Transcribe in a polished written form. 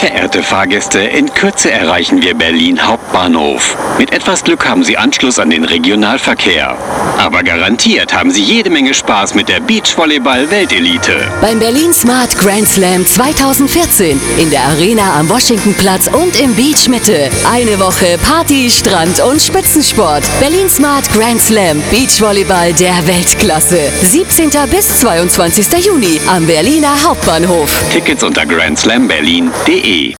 Verehrte Fahrgäste, in Kürze erreichen wir Berlin Hauptbahnhof. Mit etwas Glück haben Sie Anschluss an den Regionalverkehr. Aber garantiert haben Sie jede Menge Spaß mit der Beachvolleyball-Weltelite. Beim Berlin Smart Grand Slam 2014 in der Arena am Washingtonplatz und im Beach Mitte. Eine Woche Party, Strand und Spitzensport. Berlin Smart Grand Slam Beachvolleyball der Weltklasse. 17. bis 22. Juni am Berliner Hauptbahnhof. Tickets unter grandslamberlin.de